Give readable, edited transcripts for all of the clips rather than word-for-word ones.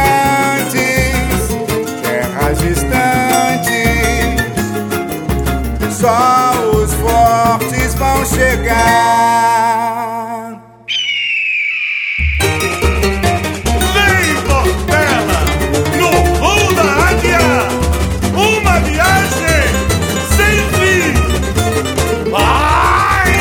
gigantes, terras distantes, só os fortes vão chegar. Vem, Portela, no voo da águia, uma viagem sem fim. Vai!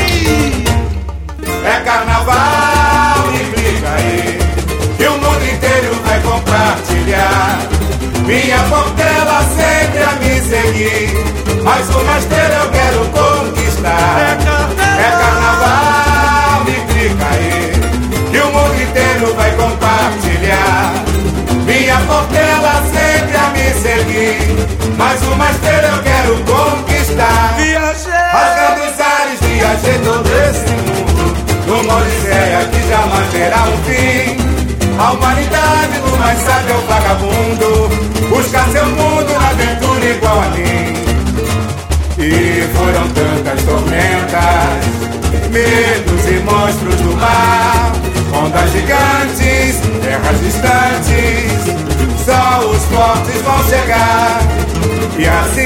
É carnaval e clica aí, que o mundo inteiro vai compartilhar. Minha Portela sempre a me seguir, mas uma estrela eu quero conquistar. É carnaval e clica aí, que o mundo inteiro vai compartilhar. Minha Portela sempre a me seguir, mas uma estrela eu quero conquistar. Rasgando os ares, viajei todo esse mundo, numa odisseia que jamais terá um fim. A humanidade do mais sábio é o vagabundo, buscar seu mundo na aventura igual a mim. E foram tantas tormentas, medos e monstros do mar, ondas gigantes, terras distantes, só os fortes vão chegar. E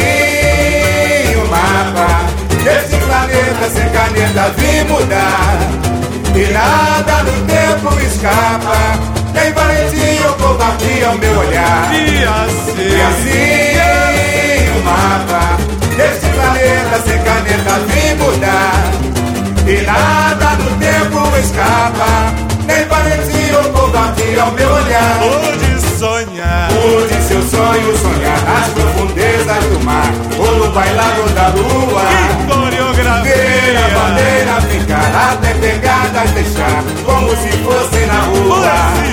assim o mapa deste planeta sem caneta vi mudar, e nada no tempo escapa, nem valentia ou covardia ao meu olhar. E assim o mapa deste planeta sem caneta vi mudar, e nada no tempo escapa, nem valentia ou covardia ao meu olhar. Pude sonhar, pude seu sonho sonhar nas profundezas do mar, ou no bailado da lua. Que coreografia! Ver a bandeira ficar até pegadas deixar, como se fosse na rua.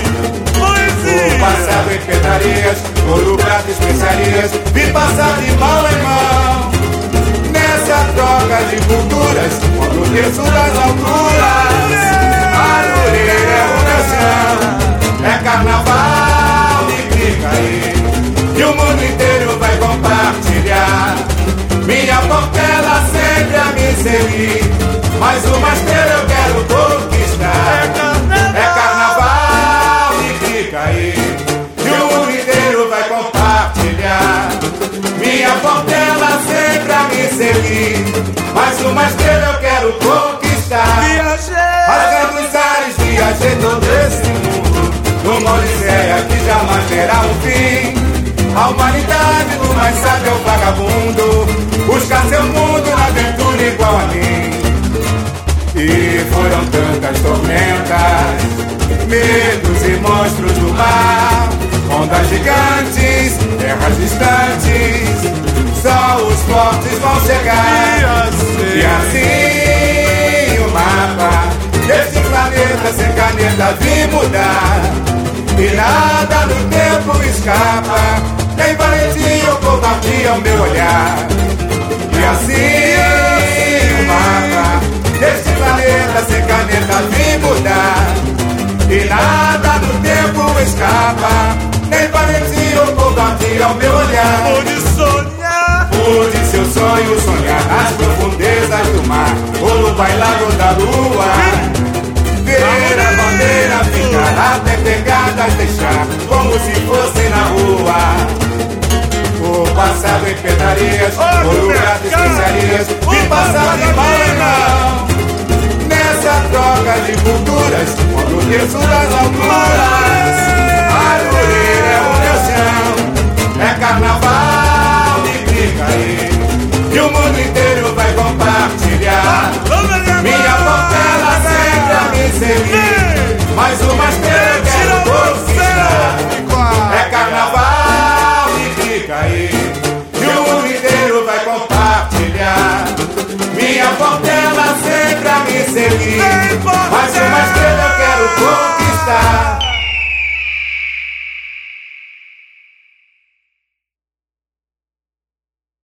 O passado em pedrarias, ouro, prata, especiarias, vi passar de mão em mão, nessa troca de culturas, quando desço das alturas. Aroeira é o meu chão, é carnaval e clica aí, que o mundo inteiro vai compartilhar. Minha Portela sempre a me seguir, mas uma estrela eu quero conquistar. É carnaval e clica aí, que o mundo inteiro vai compartilhar. Minha Portela sempre a me seguir, mas uma estrela eu quero conquistar. Rasgando os ares, viajei todo esse mundo, numa odisseia que jamais terá um fim. A humanidade do mais sábio é o vagabundo, buscar seu mundo na aventura igual a mim. E foram tantas tormentas, medos e monstros do mar, ondas gigantes, terras distantes, só os fortes vão chegar. E assim o mapa deste planeta sem caneta vi mudar, e nada no tempo escapa, nem valentia ou covardia ao meu olhar. E assim o mapa deste planeta sem caneta vi mudar, e nada no tempo escapa, nem valentia ou covardia ao meu olhar. Pude sonhar, pude seu sonho sonhar nas profundezas do mar, ou no bailado da lua. Ver a bandeira ficar até pegadas deixar, como se fosse na rua. O passado em pedrarias, ouro, prata, especiarias, e passar de mão em mão, nessa troca de culturas, quando desço das alturas. Aroeira é o meu chão, é carnaval e clica aí, que o mundo inteiro vai compartilhar. Minha Portela sempre a me seguir, mas uma estrela eu quero conquistar. É carnaval e clica aí, que o mundo inteiro vai compartilhar. Minha Portela sempre a me seguir, mas uma estrela eu quero conquistar.